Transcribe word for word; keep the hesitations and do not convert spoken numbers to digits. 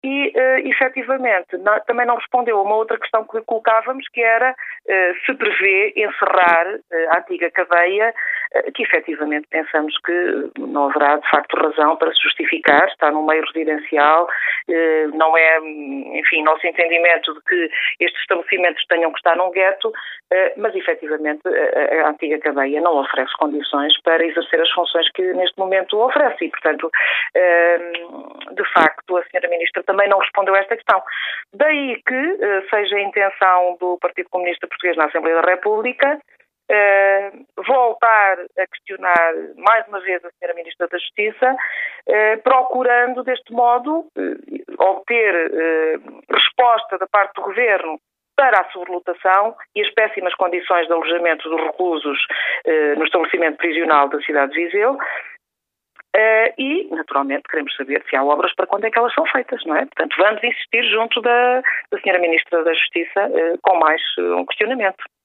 e, uh, efetivamente, não, também não respondeu a uma outra questão que colocávamos, que era uh, se prevê encerrar uh, a antiga cadeia, uh, que efetivamente pensamos que não haverá, de facto, razão para se justificar, está num meio residencial, uh, não é, enfim, nosso entendimento de que estes estabelecimentos tenham que estar num gueto, uh, mas efetivamente a, a antiga cadeia não oferece condições para exercer as funções que neste momento oferece e, portanto, uh, de facto, a senhora Ministra também não respondeu a esta questão. Daí que uh, seja a intenção do Partido Comunista Português na Assembleia da República uh, voltar a questionar mais uma vez a senhora Ministra da Justiça, uh, procurando deste modo uh, obter uh, resposta da parte do Governo para a sobrelotação e as péssimas condições de alojamento dos reclusos uh, no estabelecimento prisional da cidade de Viseu. Uh, e, naturalmente, queremos saber se há obras, para quando é que elas são feitas, não é? Portanto, vamos insistir junto da, da senhora Ministra da Justiça uh, com mais uh, um questionamento.